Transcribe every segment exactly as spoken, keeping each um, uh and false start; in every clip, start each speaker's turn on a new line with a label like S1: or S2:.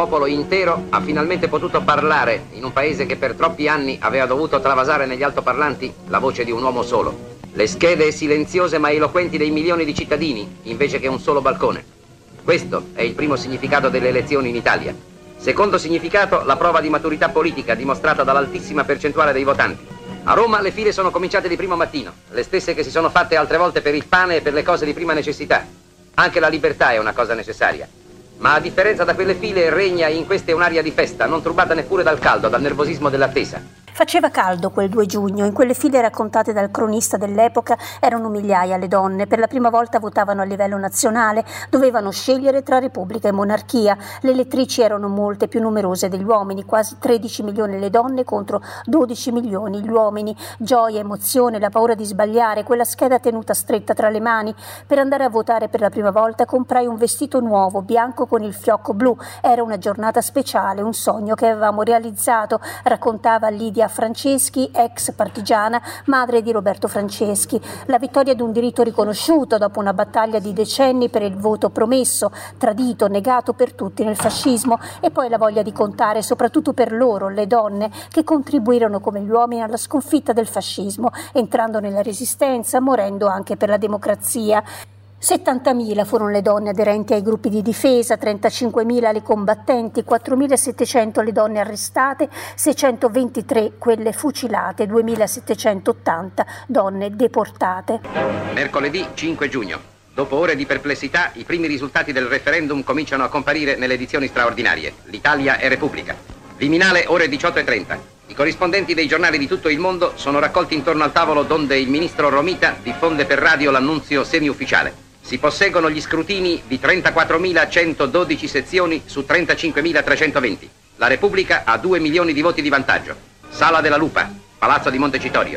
S1: popolo intero ha finalmente potuto parlare in un paese che per troppi anni aveva dovuto travasare negli altoparlanti la voce di un uomo solo. Le schede silenziose ma eloquenti dei milioni di cittadini, invece che un solo balcone. Questo è il primo significato delle elezioni in Italia. Secondo significato, la prova di maturità politica dimostrata dall'altissima percentuale dei votanti. A Roma le file sono cominciate di primo mattino, le stesse che si sono fatte altre volte per il pane e per le cose di prima necessità. Anche la libertà è una cosa necessaria. Ma a differenza da quelle file regna in queste un'aria di festa, non turbata neppure dal caldo, dal nervosismo dell'attesa.
S2: Faceva caldo quel due giugno, in quelle file raccontate dal cronista dell'epoca erano migliaia le donne, per la prima volta votavano a livello nazionale, dovevano scegliere tra repubblica e monarchia, le elettrici erano molte, più numerose degli uomini, quasi tredici milioni le donne contro dodici milioni gli uomini, gioia, emozione, la paura di sbagliare, quella scheda tenuta stretta tra le mani. Per andare a votare per la prima volta comprai un vestito nuovo, bianco con il fiocco blu, era una giornata speciale, un sogno che avevamo realizzato, raccontava Lidia Franceschi, ex partigiana, madre di Roberto Franceschi. La vittoria di un diritto riconosciuto dopo una battaglia di decenni per il voto promesso, tradito, negato per tutti nel fascismo, e poi la voglia di contare soprattutto per loro, le donne, che contribuirono come gli uomini alla sconfitta del fascismo, entrando nella resistenza, morendo anche per la democrazia. settantamila furono le donne aderenti ai gruppi di difesa, trentacinquemila le combattenti, quattromilasettecento le donne arrestate, seicentoventitré quelle fucilate, duemilasettecentottanta donne deportate.
S1: Mercoledì cinque giugno. Dopo ore di perplessità, i primi risultati del referendum cominciano a comparire nelle edizioni straordinarie. L'Italia è Repubblica. Viminale, ore diciotto e trenta. I corrispondenti dei giornali di tutto il mondo sono raccolti intorno al tavolo donde il ministro Romita diffonde per radio l'annunzio semi-ufficiale. Si posseggono gli scrutini di trentaquattromilacentododici sezioni su trentacinquemilatrecentoventi. La Repubblica ha due milioni di voti di vantaggio. Sala della Lupa, Palazzo di Montecitorio.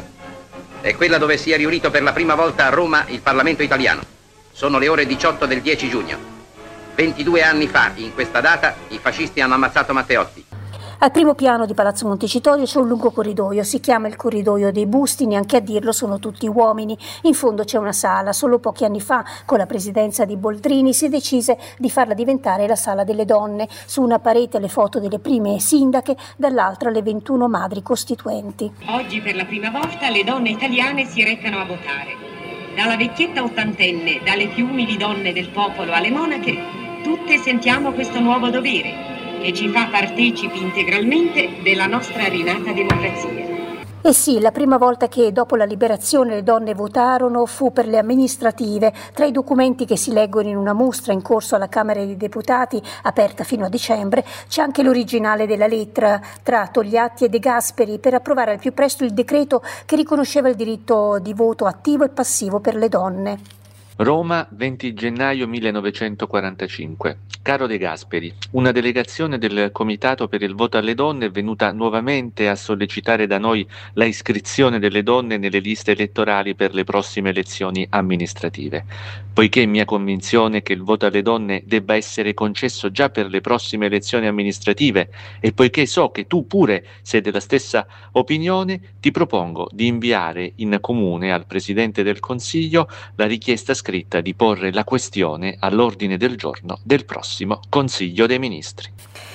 S1: È quella dove si è riunito per la prima volta a Roma il Parlamento italiano. Sono le ore diciotto del dieci giugno. ventidue anni fa, in questa data, i fascisti hanno ammazzato Matteotti.
S2: Al primo piano di Palazzo Montecitorio c'è un lungo corridoio, si chiama il corridoio dei busti, neanche a dirlo sono tutti uomini. In fondo c'è una sala, solo pochi anni fa, con la presidenza di Boldrini, si decise di farla diventare la sala delle donne. Su una parete le foto delle prime sindache, dall'altra le ventuno madri costituenti.
S3: Oggi per la prima volta le donne italiane si recano a votare. Dalla vecchietta ottantenne, dalle più umili donne del popolo alle monache, tutte sentiamo questo nuovo dovere che ci fa partecipi integralmente della nostra rinata democrazia.
S2: Eh sì, la prima volta che dopo la liberazione le donne votarono fu per le amministrative. Tra i documenti che si leggono in una mostra in corso alla Camera dei Deputati, aperta fino a dicembre, c'è anche l'originale della lettera tra Togliatti e De Gasperi per approvare al più presto il decreto che riconosceva il diritto di voto attivo e passivo per le donne.
S4: Roma, venti gennaio millenovecentoquarantacinque. Caro De Gasperi, una delegazione del Comitato per il voto alle donne è venuta nuovamente a sollecitare da noi la iscrizione delle donne nelle liste elettorali per le prossime elezioni amministrative. Poiché è mia convinzione che il voto alle donne debba essere concesso già per le prossime elezioni amministrative e poiché so che tu pure sei della stessa opinione, ti propongo di inviare in comune al Presidente del Consiglio la richiesta scritta di porre la questione all'ordine del giorno del prossimo Consiglio dei Ministri.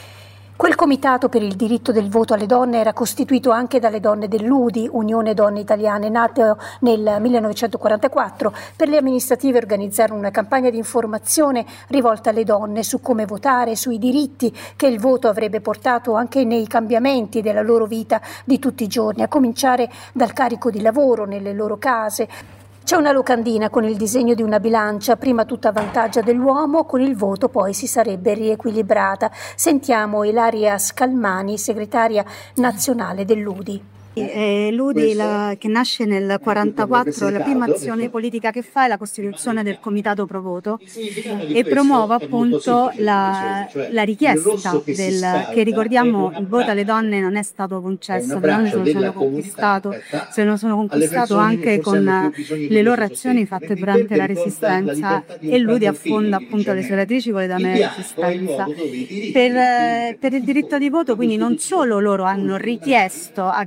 S2: Quel comitato per il diritto del voto alle donne era costituito anche dalle donne dell'U D I, Unione Donne Italiane, nato nel millenovecentoquarantaquattro. Per le amministrative organizzarono una campagna di informazione rivolta alle donne su come votare, sui diritti che il voto avrebbe portato anche nei cambiamenti della loro vita di tutti i giorni, a cominciare dal carico di lavoro nelle loro case. C'è una locandina con il disegno di una bilancia, prima tutta a vantaggio dell'uomo, con il voto poi si sarebbe riequilibrata. Sentiamo Ilaria Scalmani, segretaria nazionale dell'U D I.
S5: Eh, L'U D I la, che nasce nel quarantaquattro, la prima azione politica che fa è la costituzione del comitato pro voto e promuove appunto la, la richiesta del, che ricordiamo il voto alle donne non è stato concesso, le donne se lo sono conquistato, se lo sono conquistato anche con le loro azioni fatte durante la resistenza e l'U D I affonda appunto le sue radici con le donne della resistenza. Per, per il diritto di voto quindi non solo loro hanno richiesto a gran voce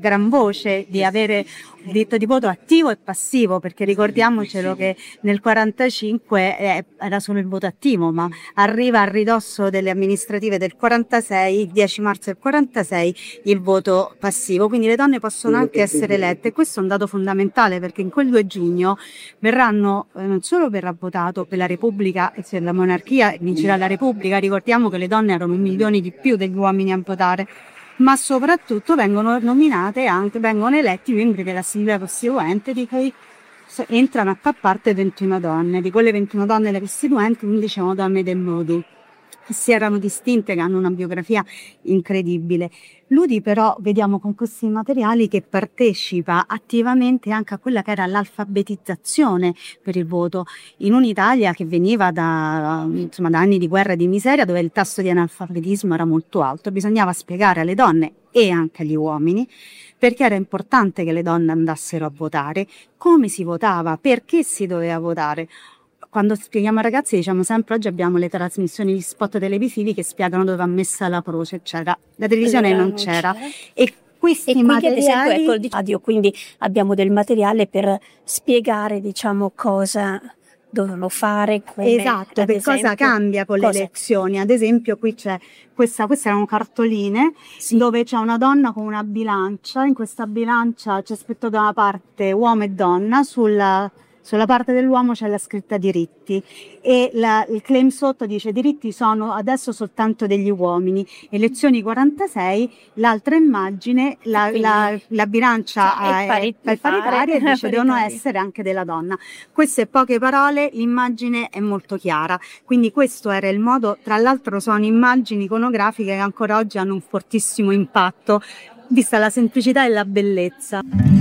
S5: voce di avere il diritto di voto attivo e passivo, perché ricordiamocelo che nel quarantacinque era solo il voto attivo, ma arriva a ridosso delle amministrative del quarantasei, il dieci marzo del quarantasei, il voto passivo, quindi le donne possono anche essere elette. Questo è un dato fondamentale, perché in quel due giugno verranno, eh, non solo verrà votato per la Repubblica e se la monarchia vincerà la Repubblica, ricordiamo che le donne erano un milione di più degli uomini a votare, ma soprattutto vengono nominate anche, vengono eletti membri dell'Assemblea Costituente, di cui entrano a far parte ventuno donne. Di quelle ventuno donne le Costituenti, undici sono donne del Modu, che si erano distinte, che hanno una biografia incredibile. Ludi però vediamo con questi materiali che partecipa attivamente anche a quella che era l'alfabetizzazione per il voto in un'Italia che veniva da, insomma, da anni di guerra e di miseria, dove il tasso di analfabetismo era molto alto. Bisognava spiegare alle donne e anche agli uomini perché era importante che le donne andassero a votare, come si votava, perché si doveva votare. Quando spieghiamo ai ragazzi diciamo sempre: oggi abbiamo le trasmissioni di spot televisivi che spiegano dove va messa la croce, eccetera. La televisione non, non c'era. c'era e questi
S2: e quindi
S5: materiali...
S2: ad esempio ecco il radio, quindi abbiamo del materiale per spiegare diciamo cosa dovevano fare, come,
S5: esatto, per
S2: esempio,
S5: cosa cambia con
S2: cosa...
S5: le elezioni. Ad esempio qui c'è questa, queste erano cartoline, sì, dove c'è una donna con una bilancia, in questa bilancia c'è scritto da una parte uomo e donna, sulla Sulla parte dell'uomo c'è la scritta diritti e la, il claim sotto dice: diritti sono adesso soltanto degli uomini. Elezioni quarantasei, l'altra immagine, la, la, la bilancia cioè, è, pari, è paritaria e dice devono essere anche della donna. Queste poche parole, l'immagine è molto chiara. Quindi questo era il modo, tra l'altro sono immagini iconografiche che ancora oggi hanno un fortissimo impatto, vista la semplicità e la bellezza.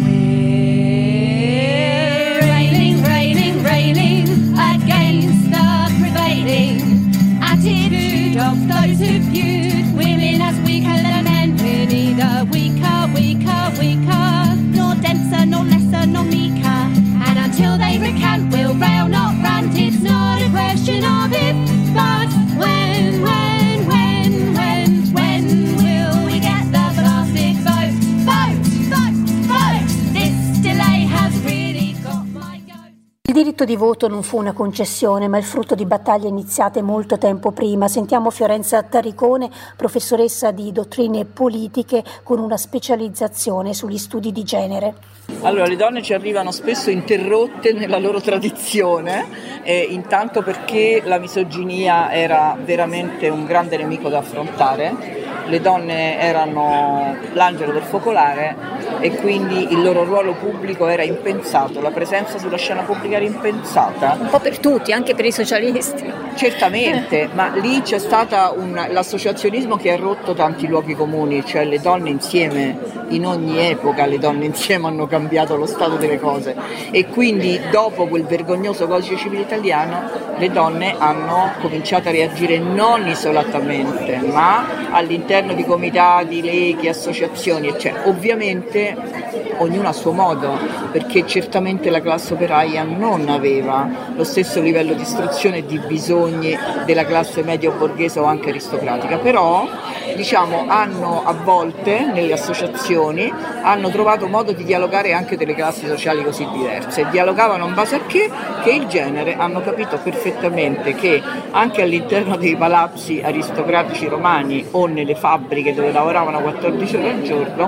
S6: Railing against the prevailing attitude of those who viewed women as weaker than men. We're neither weaker, weaker, weaker, nor denser, nor lesser, nor meeker. And until they recant, we'll rail, not rant. It's not a question of if, but when, when, when, when, when will we get the blasted vote? Vote, vote, vote. This delay has really got my goat.
S2: Il diritto di voto non fu una concessione, ma il frutto di battaglie iniziate molto tempo prima. Sentiamo Fiorenza Taricone, professoressa di dottrine politiche con una specializzazione sugli studi di genere.
S7: Allora, le donne ci arrivano spesso interrotte nella loro tradizione, eh, intanto perché la misoginia era veramente un grande nemico da affrontare. Le donne erano l'angelo del focolare e quindi il loro ruolo pubblico era impensato, la presenza sulla scena pubblica era impensata.
S2: Un po' per tutti, anche per i socialisti.
S7: Certamente, ma lì c'è stato l'associazionismo che ha rotto tanti luoghi comuni, cioè le donne insieme, in ogni epoca le donne insieme hanno cambiato lo stato delle cose e quindi dopo quel vergognoso codice civile italiano le donne hanno cominciato a reagire non isolatamente, ma all'interno di comitati, leghi, associazioni, eccetera. Ovviamente ognuno a suo modo, perché certamente la classe operaia non aveva lo stesso livello di istruzione e di bisogni della classe medio borghese o anche aristocratica, però diciamo hanno a volte nelle associazioni hanno trovato modo di dialogare anche delle classi sociali così diverse, dialogavano in base a che? Che il genere, hanno capito perfettamente che anche all'interno dei palazzi aristocratici romani o nelle fabbriche dove lavoravano quattordici ore al giorno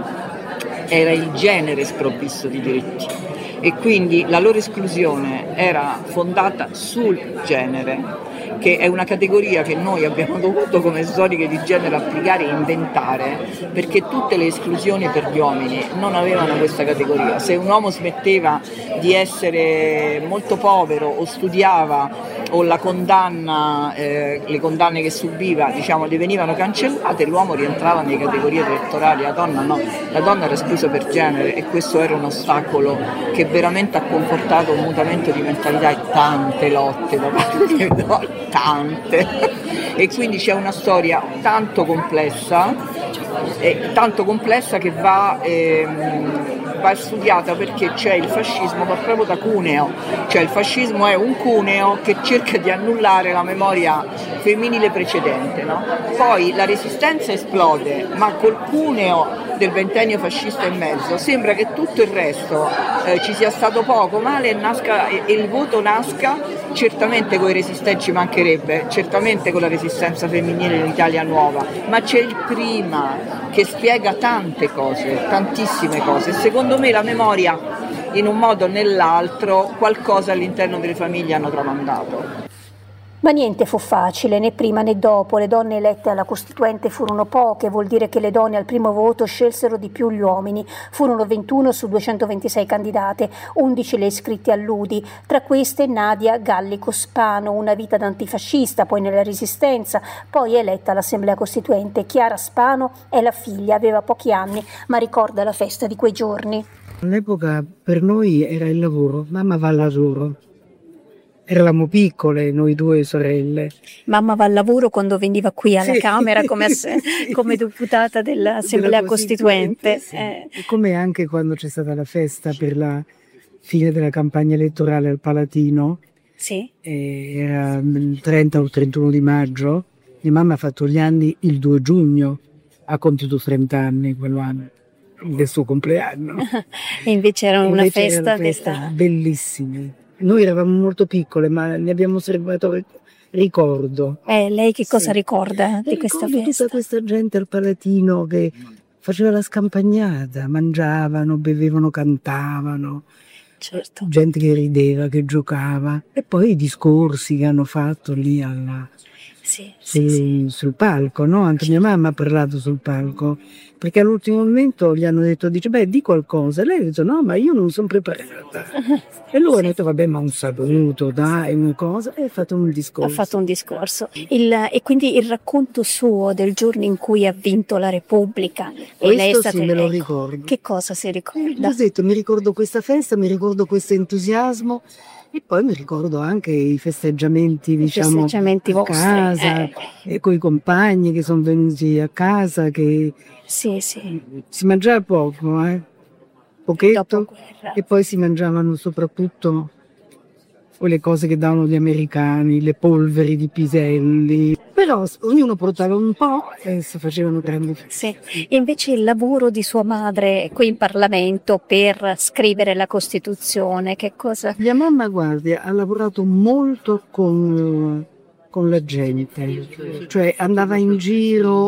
S7: era il genere sprovvisto di diritti e quindi la loro esclusione era fondata sul genere, che è una categoria che noi abbiamo dovuto come storiche di genere applicare e inventare, perché tutte le esclusioni per gli uomini non avevano questa categoria. Se un uomo smetteva di essere molto povero o studiava o la condanna, eh, le condanne che subiva diciamo le venivano cancellate, l'uomo rientrava nelle categorie elettorali, la donna no, la donna era esclusa per genere e questo era un ostacolo che veramente ha comportato un mutamento di mentalità e tante lotte da parte delle donne, tante, e quindi c'è una storia tanto complessa, eh, tanto complessa che va, ehm, va studiata, perché c'è il fascismo va proprio da cuneo, cioè il fascismo è un cuneo che cerca di annullare la memoria femminile precedente, no? Poi la resistenza esplode, ma col cuneo del ventennio fascista e mezzo, sembra che tutto il resto eh, ci sia stato poco male e, nasca, e, e il voto nasca certamente con i resistenti, ci mancherebbe, certamente con la resistenza femminile in Italia Nuova, ma c'è il prima che spiega tante cose, tantissime cose. Secondo me la memoria, in un modo o nell'altro, qualcosa all'interno delle famiglie hanno tramandato.
S2: Ma niente fu facile, né prima né dopo. Le donne elette alla Costituente furono poche, vuol dire che le donne al primo voto scelsero di più gli uomini. Furono ventuno su duecentoventisei candidate, undici le iscritte all'U D I, tra queste Nadia Gallico Spano, una vita da antifascista, poi nella Resistenza, poi eletta all'Assemblea Costituente. Chiara Spano è la figlia, aveva pochi anni, ma ricorda la festa di quei giorni.
S8: All'epoca per noi era il lavoro, mamma va al lavoro. Eravamo piccole, noi due sorelle.
S2: Mamma va al lavoro quando veniva qui alla
S8: sì.
S2: Camera come, ass- sì. come deputata dell'Assemblea della Costituente.
S8: Sì.
S2: Eh.
S8: Come anche quando c'è stata la festa per la fine della campagna elettorale al Palatino.
S2: Sì.
S8: Era il trenta o il trentuno di maggio. Mia mamma ha fatto gli anni il due giugno, ha compiuto trenta anni quell'anno, del suo compleanno.
S2: E invece era una
S8: invece
S2: festa,
S8: era una festa
S2: della...
S8: bellissima. Noi eravamo molto piccole, ma ne abbiamo osservato ricordo.
S2: Eh, lei che cosa
S8: sì.
S2: ricorda di
S8: e
S2: questa
S8: festa?
S2: Tutta
S8: questa gente al Palatino che faceva la scampagnata, mangiavano, bevevano, cantavano.
S2: Certo.
S8: Gente che rideva, che giocava. E poi i discorsi che hanno fatto lì alla,
S2: sì,
S8: sul,
S2: sì, sì.
S8: sul palco, no? Anche mia mamma ha parlato sul palco. Perché all'ultimo momento gli hanno detto, dice, beh, di qualcosa. E lei ha detto, no, ma io non sono preparata. E lui sì. ha detto, vabbè, ma un saluto, dai, una cosa. E ha fatto un discorso.
S2: Ha fatto un discorso. Il, e quindi il racconto suo del giorno in cui ha vinto la Repubblica.
S8: Questo
S2: e lei è stata,
S8: sì, me lo
S2: ecco,
S8: ricordo.
S2: Che cosa si ricorda?
S8: Ho detto, mi ricordo questa festa, mi ricordo questo entusiasmo. E poi mi ricordo anche i festeggiamenti, diciamo,
S2: I festeggiamenti
S8: a
S2: vostri,
S8: casa,
S2: eh.
S8: e con i compagni che sono venuti a casa, che
S2: sì, sì.
S8: si mangiava poco, eh? Pochetto, e poi si mangiavano soprattutto quelle cose che davano gli americani, le polveri di piselli. Però ognuno portava un po' e si facevano grandi feste.
S2: Sì. E invece il lavoro di sua madre qui in Parlamento per scrivere la Costituzione, che cosa?
S8: Mia mamma, guardi, ha lavorato molto con, con la gente, cioè andava in giro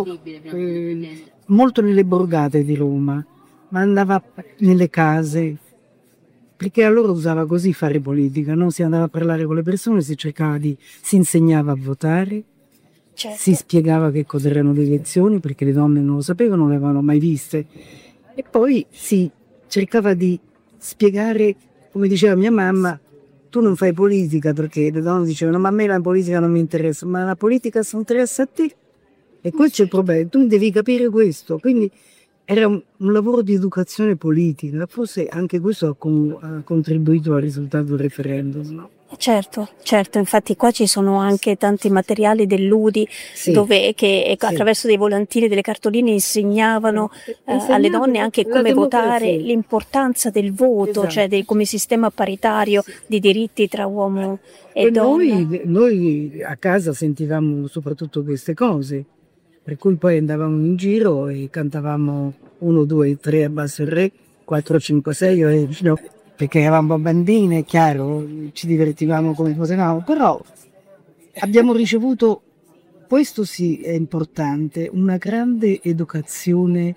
S8: eh, molto nelle borgate di Roma, ma andava nelle case, perché allora usava così fare politica, no? Si andava a parlare con le persone, si cercava di, si insegnava a votare.
S2: Certo.
S8: Si spiegava che cosa erano le elezioni, perché le donne non lo sapevano, non le avevano mai viste. E poi si cercava di spiegare, come diceva mia mamma, tu non fai politica, perché le donne dicevano, ma a me la politica non mi interessa, ma la politica si interessa a te. E questo è il problema, tu devi capire questo. Quindi era un, un lavoro di educazione politica, forse anche questo ha, con, ha contribuito al risultato del referendum, no?
S2: Certo, certo, infatti qua ci sono anche tanti materiali dell'U D I,
S8: sì,
S2: dove che
S8: sì.
S2: attraverso dei volantini, delle cartoline insegnavano eh, alle donne anche come votare, l'importanza del voto, esatto. Cioè del, come sistema paritario sì. Di diritti tra uomo e, e donna.
S8: Noi, noi a casa sentivamo soprattutto queste cose, per cui poi andavamo in giro e cantavamo uno, due, tre a basso il re, quattro, cinque, sei, e no. Perché eravamo bambine, chiaro, ci divertivamo come potevamo, però abbiamo ricevuto, questo sì è importante, una grande educazione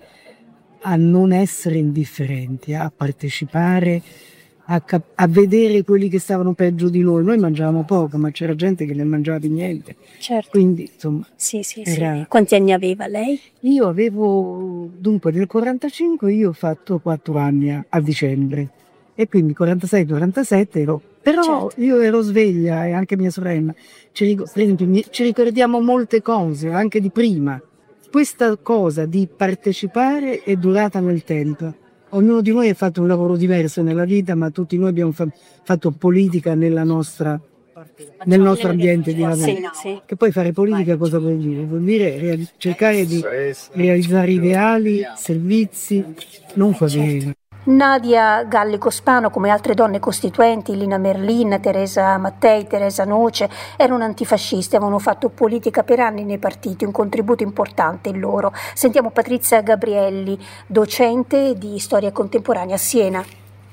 S8: a non essere indifferenti, a partecipare, a, cap- a vedere quelli che stavano peggio di noi. Noi mangiavamo poco, ma c'era gente che non mangiava più niente.
S2: Certo.
S8: Quindi, insomma,
S2: sì, sì,
S8: era...
S2: sì. Quanti anni aveva lei?
S8: Io avevo, dunque nel quarantacinque io ho fatto quattro anni a, a dicembre. E quindi quarantasei quarantasette ero, però certo. Io ero sveglia e anche mia sorella, ci, per esempio, ci ricordiamo molte cose, anche di prima. Questa cosa di partecipare è durata nel tempo. Ognuno di noi ha fatto un lavoro diverso nella vita, ma tutti noi abbiamo fa- fatto politica nella nostra, nel nostro ambiente di lavoro.
S2: Sì, sì.
S8: Che poi fare politica cosa vuol dire? Vuol dire reali- cercare di realizzare ideali, servizi, non favela.
S2: Nadia Gallico-Spano, come altre donne costituenti, Lina Merlin, Teresa Mattei, Teresa Noce, erano antifasciste, avevano fatto politica per anni nei partiti, un contributo importante il loro. Sentiamo Patrizia Gabrielli, docente di storia contemporanea a Siena.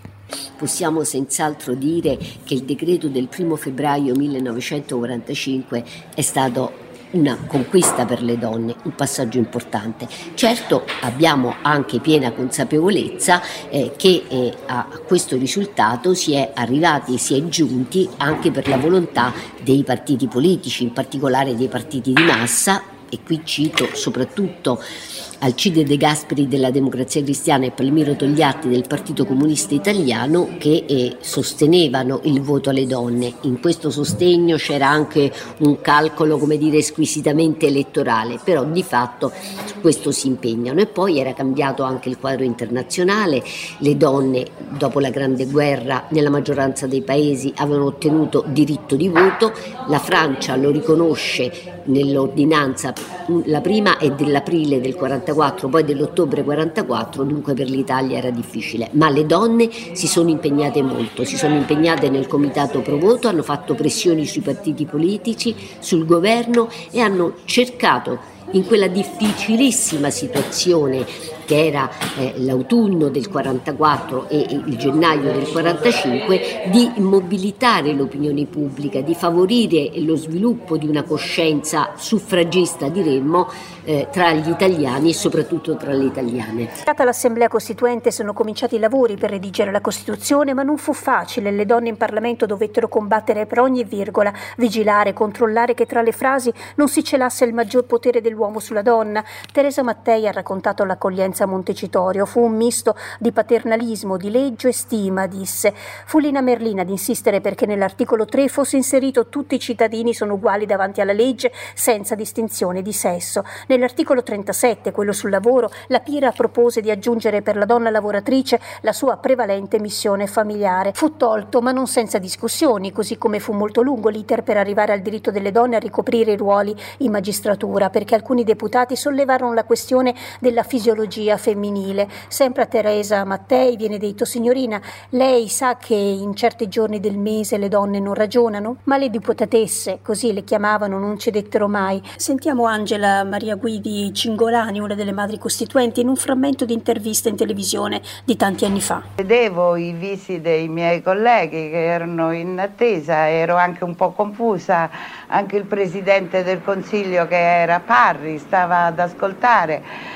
S9: Possiamo senz'altro dire che il decreto del primo febbraio millenovecentoquarantacinque è stato una conquista per le donne, un passaggio importante. Certo, abbiamo anche piena consapevolezza eh, che eh, a questo risultato si è arrivati e si è giunti anche per la volontà dei partiti politici, in particolare dei partiti di massa, e qui cito soprattutto Alcide De Gasperi della Democrazia Cristiana e Palmiro Togliatti del Partito Comunista Italiano, che eh, sostenevano il voto alle donne. In questo sostegno c'era anche un calcolo, come dire, squisitamente elettorale, però di fatto su questo si impegnano. E poi era cambiato anche il quadro internazionale, le donne dopo la Grande Guerra nella maggioranza dei paesi avevano ottenuto diritto di voto, la Francia lo riconosce nell'ordinanza, la prima è dell'aprile del quarantaquattro, poi dell'ottobre quarantaquattro, dunque per l'Italia era difficile, ma le donne si sono impegnate molto, si sono impegnate nel comitato pro voto, hanno fatto pressioni sui partiti politici, sul governo e hanno cercato in quella difficilissima situazione che era eh, l'autunno del quarantaquattro e il gennaio del quarantacinque, di mobilitare l'opinione pubblica, di favorire lo sviluppo di una coscienza suffragista, diremmo, eh, tra gli italiani e soprattutto tra le italiane.
S2: Stata l'Assemblea Costituente sono cominciati i lavori per redigere la Costituzione, ma non fu facile. Le donne in Parlamento dovettero combattere per ogni virgola, vigilare, controllare che tra le frasi non si celasse il maggior potere dell'uomo sulla donna. Teresa Mattei ha raccontato l'accoglienza a Montecitorio. Fu un misto di paternalismo, di leggio e stima, disse. Fu Lina Merlin ad insistere perché nell'articolo tre fosse inserito tutti i cittadini sono uguali davanti alla legge senza distinzione di sesso. Nell'articolo trentasette, quello sul lavoro, la Pira propose di aggiungere per la donna lavoratrice la sua prevalente missione familiare. Fu tolto, ma non senza discussioni, così come fu molto lungo l'iter per arrivare al diritto delle donne a ricoprire i ruoli in magistratura, perché alcuni deputati sollevarono la questione della fisiologia femminile. Sempre a Teresa Mattei viene detto: signorina, lei sa che in certi giorni del mese le donne non ragionano? Ma le deputatesse, così le chiamavano, non cedettero mai. Sentiamo Angela Maria Guidi Cingolani, una delle madri costituenti, in un frammento di intervista in televisione di tanti anni fa.
S10: Vedevo i visi dei miei colleghi che erano in attesa, ero anche un po' confusa, anche il Presidente del Consiglio, che era Parri, stava ad ascoltare.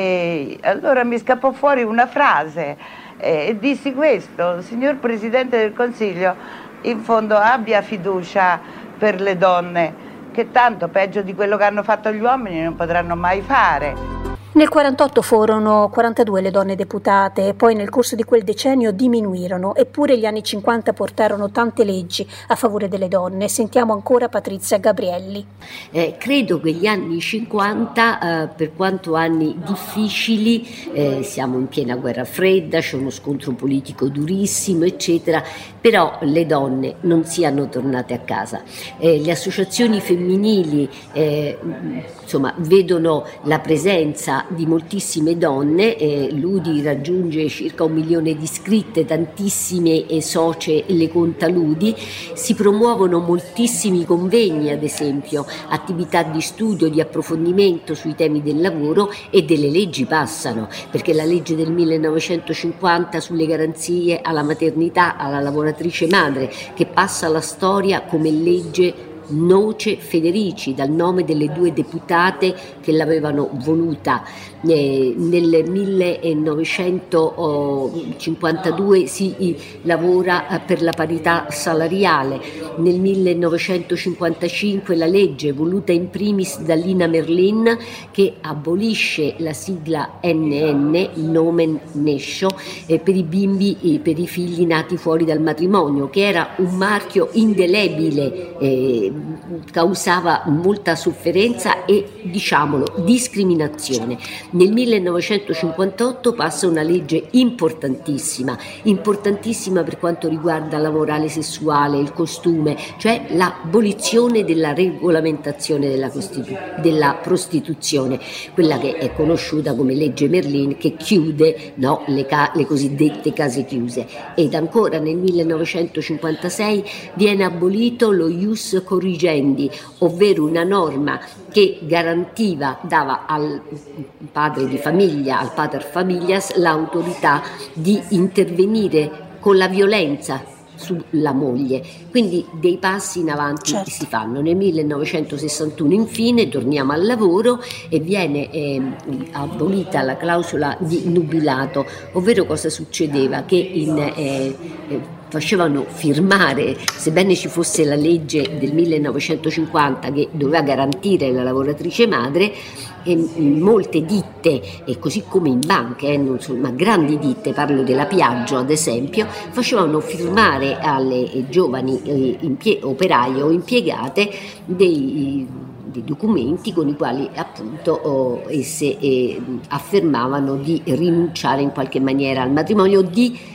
S10: E allora mi scappò fuori una frase e dissi questo: signor Presidente del Consiglio, in fondo abbia fiducia per le donne, che tanto peggio di quello che hanno fatto gli uomini non potranno mai fare.
S2: Nel quarantotto furono quarantadue le donne deputate, poi nel corso di quel decennio diminuirono, eppure gli anni cinquanta portarono tante leggi a favore delle donne. Sentiamo ancora Patrizia Gabrielli.
S9: Eh, credo che gli anni cinquanta, eh, per quanto anni difficili, eh, siamo in piena guerra fredda, c'è uno scontro politico durissimo, eccetera, però le donne non siano tornate a casa. Eh, le associazioni femminili eh, insomma, vedono la presenza di moltissime donne, eh, l'U D I raggiunge circa un milione di iscritte, tantissime eh, socie le conta l'U D I, si promuovono moltissimi convegni, ad esempio, attività di studio, di approfondimento sui temi del lavoro, e delle leggi passano, perché la legge del millenovecentocinquanta sulle garanzie alla maternità, alla lavoratrice madre, che passa alla storia come legge Noce Federici, dal nome delle due deputate che l'avevano voluta. Eh, nel millenovecentocinquantadue si eh, lavora eh, per la parità salariale, nel millenovecentocinquantacinque la legge voluta in primis da Lina Merlin che abolisce la sigla N N, Nomen Nescio, eh, per i bimbi e per i figli nati fuori dal matrimonio, che era un marchio indelebile eh, causava molta sofferenza e, diciamolo, discriminazione. Nel millenovecentocinquantotto passa una legge importantissima, importantissima per quanto riguarda la morale sessuale, il costume, cioè l'abolizione della regolamentazione della, costitu- della prostituzione, quella che è conosciuta come legge Merlin, che chiude, no, le, ca- le cosiddette case chiuse. Ed ancora nel millenovecentocinquantasei viene abolito lo ius corrigendi, ovvero una norma che garantiva, dava al padre di famiglia, al pater familias, l'autorità di intervenire con la violenza sulla moglie. Quindi dei passi in avanti certo. si fanno. Nel millenovecentosessantuno infine torniamo al lavoro e viene eh, abolita la clausola di nubilato, ovvero cosa succedeva? Che in eh, eh, facevano firmare, sebbene ci fosse la legge del millenovecentocinquanta che doveva garantire la lavoratrice madre, e molte ditte, e così come in banche, eh, non so, ma grandi ditte, parlo della Piaggio ad esempio, facevano firmare alle giovani eh, impie- operaie o impiegate dei, dei documenti con i quali appunto oh, esse eh, affermavano di rinunciare in qualche maniera al matrimonio, di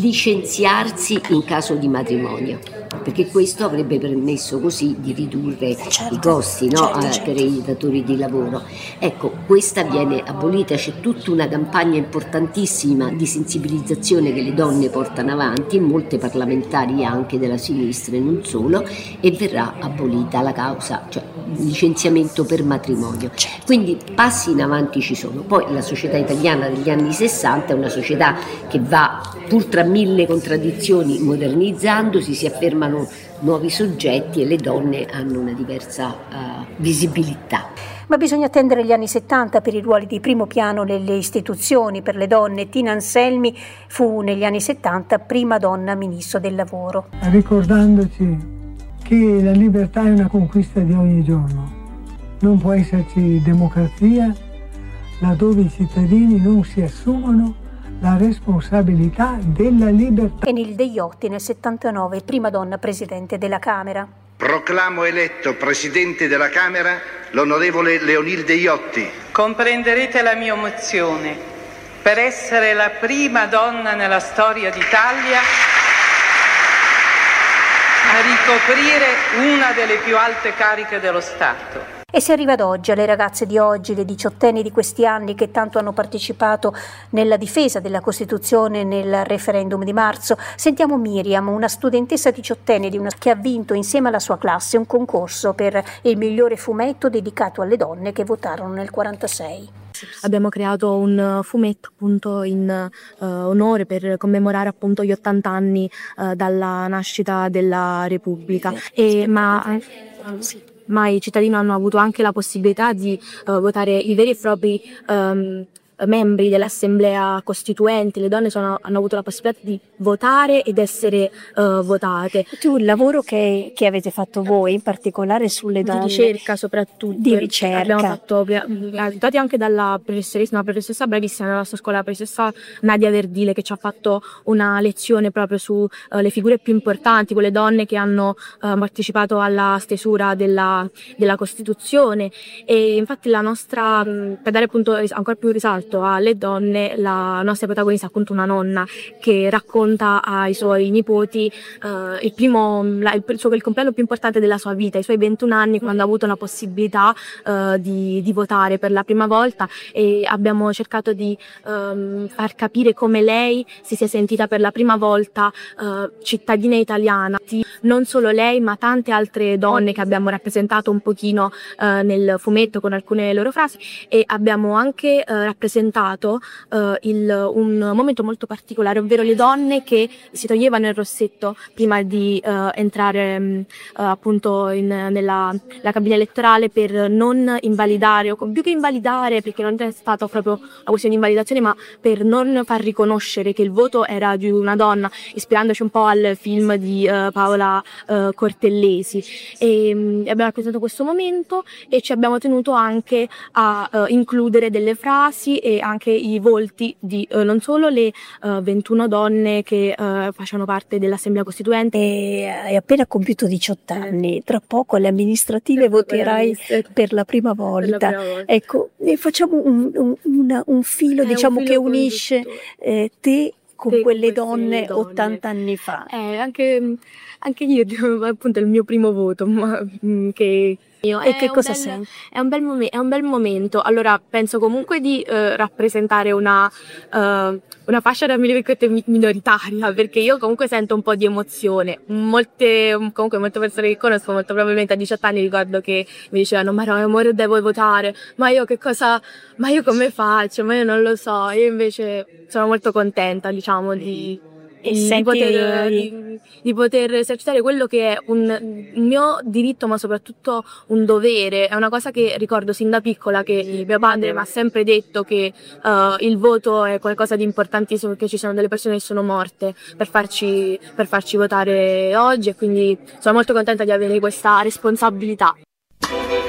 S9: licenziarsi in caso di matrimonio, perché questo avrebbe permesso così di ridurre certo, i costi, no? certo, certo. per i datori di lavoro. Ecco, questa viene abolita, c'è tutta una campagna importantissima di sensibilizzazione che le donne portano avanti, molte parlamentari anche della sinistra e non solo, e verrà abolita la causa, cioè licenziamento per matrimonio. Quindi passi in avanti ci sono. Poi la società italiana degli anni sessanta è una società che va pur tra mille contraddizioni modernizzandosi, si affermano nuovi soggetti e le donne hanno una diversa uh, visibilità.
S2: Ma bisogna attendere gli anni settanta per i ruoli di primo piano nelle istituzioni per le donne. Tina Anselmi fu negli anni settanta prima donna ministro del lavoro.
S11: Ricordandoci che la libertà è una conquista di ogni giorno. Non può esserci democrazia laddove i cittadini non si assumono la responsabilità della libertà.
S2: Enilde Iotti nel settantanove, prima donna presidente della Camera.
S12: Proclamo eletto presidente della Camera l'onorevole Leonilde Iotti.
S13: Comprenderete la mia emozione per essere la prima donna nella storia d'Italia a ricoprire una delle più alte cariche dello Stato.
S2: E si arriva ad oggi, alle ragazze di oggi, le diciottenni di questi anni che tanto hanno partecipato nella difesa della Costituzione nel referendum di marzo. Sentiamo Miriam, una studentessa diciottenne di una, che ha vinto insieme alla sua classe un concorso per il migliore fumetto dedicato alle donne che votarono nel quarantasei.
S14: Abbiamo creato un fumetto appunto in uh, onore per commemorare appunto gli ottanta anni uh, dalla nascita della Repubblica. E, ma, sì. ma i cittadini hanno avuto anche la possibilità di uh, votare i veri e propri um, membri dell'assemblea costituente. Le donne sono, hanno avuto la possibilità di votare ed essere uh, votate.
S2: Tu il lavoro che, che avete fatto voi, in particolare sulle donne,
S14: di ricerca soprattutto,
S2: di ricerca,
S14: abbiamo fatto aiutati anche dalla professoressa, una professoressa bravissima della nostra scuola, la professoressa Nadia Verdile, che ci ha fatto una lezione proprio su uh, le figure più importanti, quelle donne che hanno uh, partecipato alla stesura della, della Costituzione. E infatti la nostra, per dare appunto ancora più risalto alle donne, la nostra protagonista è appunto una nonna che racconta ai suoi nipoti uh, il primo la, il, il, il compleanno più importante della sua vita, i suoi ventuno anni, quando ha avuto la possibilità uh, di, di votare per la prima volta, e abbiamo cercato di um, far capire come lei si sia sentita per la prima volta uh, cittadina italiana. Non solo lei, ma tante altre donne che abbiamo rappresentato un pochino uh, nel fumetto con alcune loro frasi, e abbiamo anche uh, rappresentato uh, il, un momento molto particolare, ovvero le donne che si toglievano il rossetto prima di uh, entrare um, uh, appunto in, nella la cabina elettorale, per non invalidare, o più che invalidare, perché non è stata proprio una questione di invalidazione, ma per non far riconoscere che il voto era di una donna, ispirandoci un po' al film di uh, Paola via uh, Cortellesi e um, abbiamo rappresentato questo momento e ci abbiamo tenuto anche a uh, includere delle frasi e anche i volti di uh, non solo le uh, ventuno donne che uh, facevano parte dell'Assemblea Costituente.
S2: E hai appena compiuto diciotto anni, tra poco alle amministrative voterai per la prima volta.
S14: Per la prima volta.
S2: Ecco, e facciamo un, un, una, un filo,
S14: È
S2: diciamo,
S14: un filo
S2: che unisce eh, te con
S14: Te
S2: quelle
S14: con
S2: donne
S14: queste donne.
S2: ottanta anni fa.
S14: Eh, anche, anche io, appunto, è il mio primo voto, ma mm, che io,
S2: E
S14: è
S2: che
S14: un
S2: cosa
S14: bel-
S2: senti?
S14: È un bel, momen- è un bel momento. Allora, penso comunque di eh, rappresentare una, eh, una fascia da virgolette mi- minoritaria, perché io comunque sento un po' di emozione. Molte, comunque molte persone che conosco, molto probabilmente a diciotto anni ricordo che mi dicevano: ma no, amore, devo votare, ma io che cosa, ma io come faccio, ma io non lo so. Io invece sono molto contenta, diciamo, di...
S2: E
S14: di
S2: senti-
S14: poter, di, di poter esercitare quello che è un, un mio diritto, ma soprattutto un dovere. È una cosa che ricordo sin da piccola, che mio padre mi ha sempre detto che uh, il voto è qualcosa di importantissimo, perché ci sono delle persone che sono morte per farci, per farci votare oggi, e quindi sono molto contenta di avere questa responsabilità.